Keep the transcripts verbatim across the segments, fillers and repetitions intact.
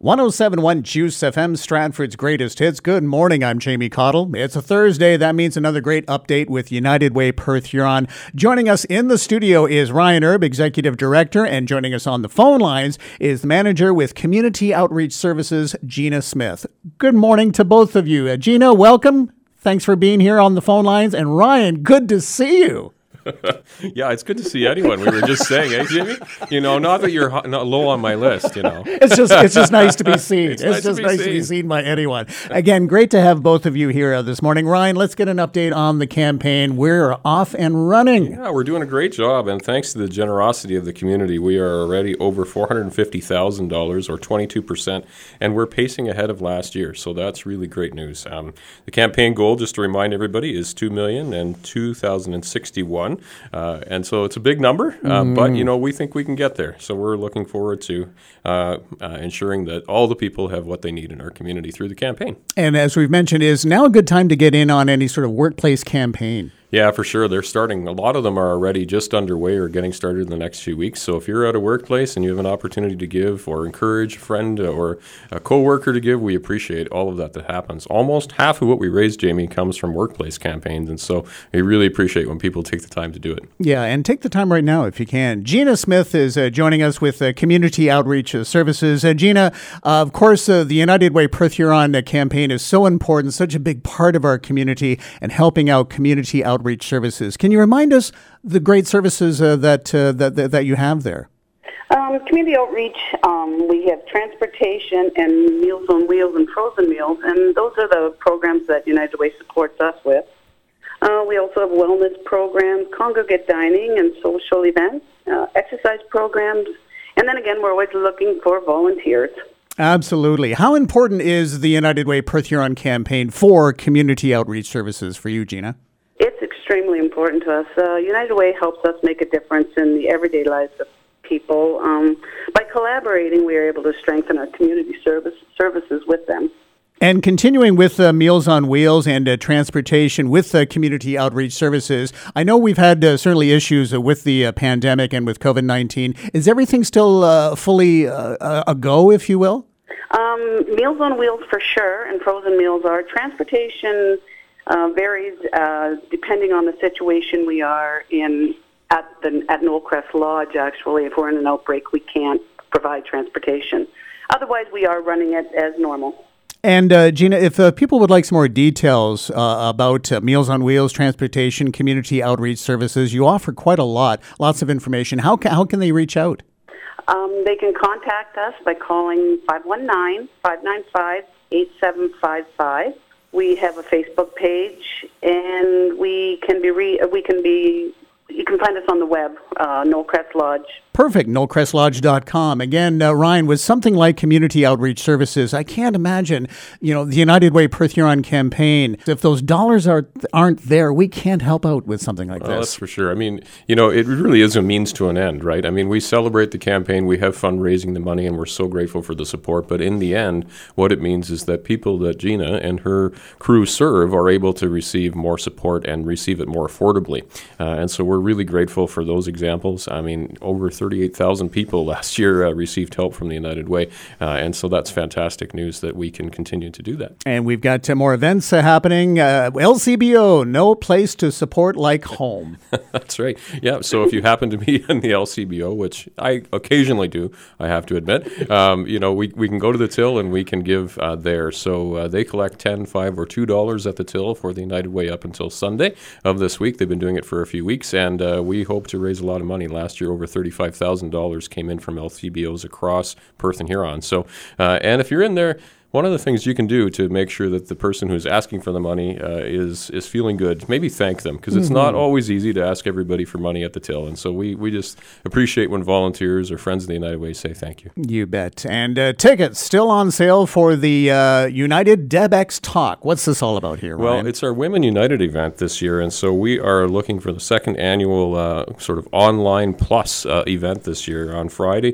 one oh seven point one Juice F M, Stratford's greatest hits. Good morning, I'm Jamie Cottle. It's a Thursday. That means another great update with United Way Perth Huron. Joining us in the studio is Ryan Erb, Executive Director, and joining us on the phone lines is the Manager with Community Outreach Services, Gina Smith. Good morning to both of you. Uh, Gina, welcome. Thanks for being here on the phone lines. And Ryan, good to see you. Yeah, it's good to see anyone. We were just saying, eh, Jimmy? You know, not that you're ho- not low on my list, you know. It's just it's just nice to be seen. It's, it's nice just to be nice seen. to be seen by anyone. Again, great to have both of you here uh, this morning. Ryan, let's get an update on the campaign. We're off and running. Yeah, we're doing a great job, and thanks to the generosity of the community, we are already over four hundred fifty thousand dollars, or twenty-two percent, and we're pacing ahead of last year, so that's really great news. Um, the campaign goal, just to remind everybody, is two million dollars and two thousand sixty-one, uh, and so it's a big number, uh, mm. but, you know, we think we can get there, so we're looking forward to uh, uh, ensuring that all the people have what they need in our community through the campaign. And as we've mentioned, is now a good time to get in on any sort of workplace campaign? Yeah, for sure. They're starting. A lot of them are already just underway or getting started in the next few weeks. So if you're at a workplace and you have an opportunity to give or encourage a friend or a coworker to give, we appreciate all of that that happens. Almost half of what we raise, Jamie, comes from workplace campaigns. And so we really appreciate when people take the time to do it. Yeah, and take the time right now if you can. Gina Smith is uh, joining us with uh, Community Outreach uh, Services. Uh, Gina, uh, of course, uh, the United Way Perth Huron uh, campaign is so important, such a big part of our community and helping out community outreach. Outreach services. Can you remind us the great services uh, that, uh, that that that you have there? Um, community outreach, um, we have transportation and Meals on Wheels and frozen meals, and those are the programs that United Way supports us with. Uh, we also have wellness programs, congregate dining and social events, uh, exercise programs, and then again, we're always looking for volunteers. Absolutely. How important is the United Way Perth Huron campaign for community outreach services for you, Gina? It's extremely important to us. Uh, United Way helps us make a difference in the everyday lives of people. Um, by collaborating, we are able to strengthen our community service services with them. And continuing with uh, Meals on Wheels and uh, transportation with uh, community outreach services, I know we've had uh, certainly issues uh, with the uh, pandemic and with covid nineteen. Is everything still uh, fully uh, a go, if you will? Um, Meals on Wheels for sure, and frozen meals are. Transportation Uh, varies uh, depending on the situation we are in at the at Knollcrest Lodge. Actually, if we're in an outbreak, we can't provide transportation. Otherwise, we are running it as normal. And uh, Gina, if uh, people would like some more details uh, about uh, Meals on Wheels, transportation, community outreach services, you offer quite a lot, lots of information. How can, how can they reach out? Um, they can contact us by calling five one nine, five nine five, eight seven five five. We have a Facebook page, and we can be re- we can be you can find us on the web, uh, Knollcrest Lodge. Perfect, knollcrest lodge dot com. Again, uh, Ryan, with something like community outreach services, I can't imagine, you know, the United Way Perth Huron campaign, if those dollars are, aren't there, we can't help out with something like well, this. That's for sure. I mean, you know, it really is a means to an end, right? I mean, we celebrate the campaign, we have fun raising the money, and we're so grateful for the support. But in the end, what it means is that people that Gina and her crew serve are able to receive more support and receive it more affordably. Uh, and so we're really grateful for those examples. I mean, over thirty-eight thousand people last year uh, received help from the United Way. Uh, and so that's fantastic news that we can continue to do that. And we've got uh, more events uh, happening. Uh, L C B O, no place to support like home. That's right. Yeah. So if you happen to be in the L C B O, which I occasionally do, I have to admit, um, you know, we, we can go to the till and we can give uh, there. So uh, they collect ten, five, or two dollars at the till for the United Way up until Sunday of this week. They've been doing it for a few weeks, and uh, we hope to raise a lot of money. Last year, over thirty-five thousand dollars came in from L C B Os across Perth and Huron. So, uh, and if you're in there, one of the things you can do to make sure that the person who's asking for the money uh, is is feeling good, maybe thank them, because it's mm-hmm. not always easy to ask everybody for money at the till. And so we, we just appreciate when volunteers or friends of the United Way say thank you. You bet. And uh, tickets still on sale for the uh, United DebEx Talk. What's this all about here, Ryan? Well, it's our Women United event this year, and so we are looking for the second annual uh, sort of online plus uh, event this year on Friday.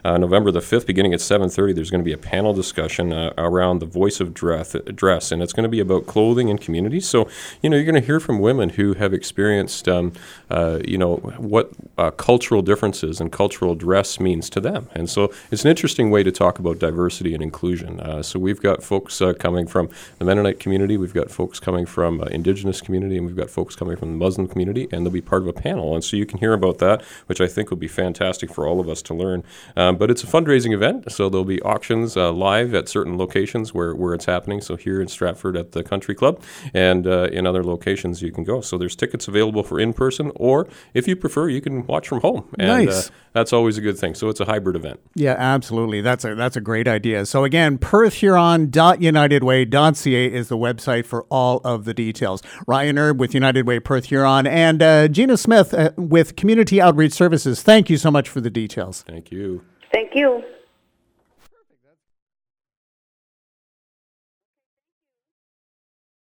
uh, November the fifth, beginning at seven thirty, there's going to be a panel discussion uh, around the voice of dress, dress, and it's going to be about clothing and community. So, you know, you're going to hear from women who have experienced, um, uh, you know, what uh, cultural differences and cultural dress means to them. And so it's an interesting way to talk about diversity and inclusion. Uh, so we've got folks uh, coming from the Mennonite community, we've got folks coming from uh, Indigenous community, and we've got folks coming from the Muslim community, and they'll be part of a panel. And so you can hear about that, which I think will be fantastic for all of us to learn. Um, but it's a fundraising event, so there'll be auctions uh, live at certain locations where, where it's happening. So here in Stratford at the Country Club, and uh, in other locations you can go. So there's tickets available for in-person, or if you prefer, you can watch from home. And, nice. Uh, that's always a good thing. So it's a hybrid event. Yeah, absolutely. That's a that's a great idea. So again, perth huron dot united way dot c a is the website for all of the details. Ryan Erb with United Way Perth Huron, and uh, Gina Smith uh, with Community Outreach Services. Thank you so much for the details. Thank you. Thank you.